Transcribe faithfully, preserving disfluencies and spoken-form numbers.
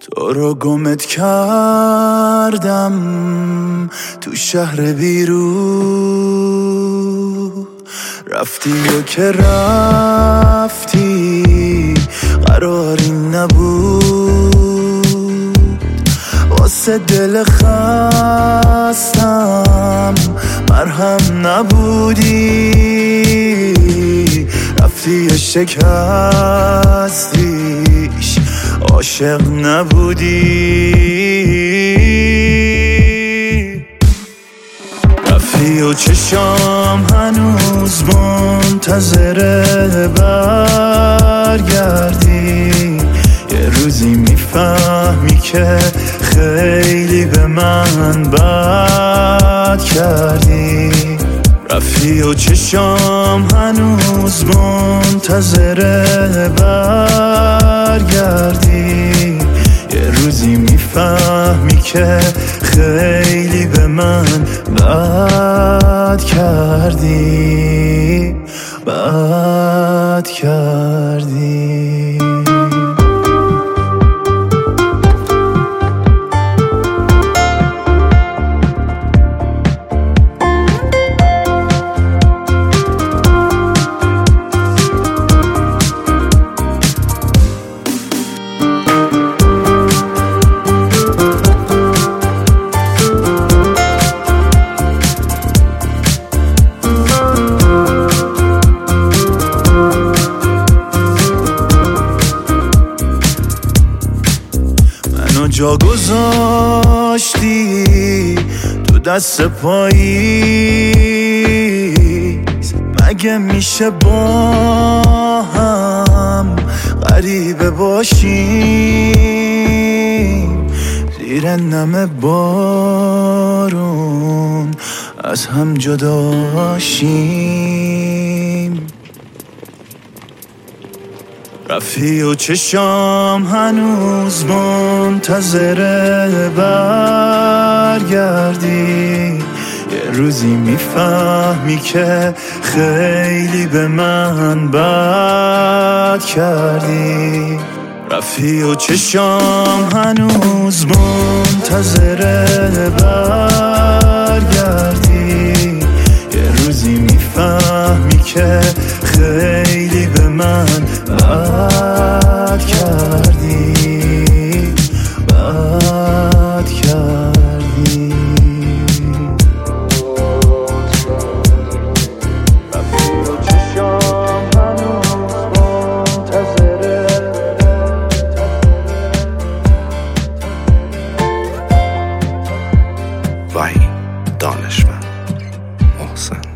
تو رو گمت کردم تو شهر بیرون، رفتی و که رفتی قراری نبود، واسه دل خستم مرهم نبودی، رفتی و شکستیش عاشق نبودی، رفتی و چشام هنوز منتظر برگردی، یه روزی میفهمی که خیلی به من بد کردی، رفتی و چشام هنوز منتظر برگردی، یه روزی میفهمی که خیلی به من بد کردی، بد کردی. جا گذاشتی تو دست پاییز، مگه میشه با هم غریبه باشیم، زیر نم بارون از هم جداشیم، رفتی و چشام هنوز منتظر برگردی، یه روزی میفهمی که خیلی به من بد کردی، رفتی و چشام هنوز منتظر برگردی، یه روزی میفهمی که خیلی به من بد کردی، بد کردی. رفتی و چشام هنوز منتظره، وحید دانشمند محسن.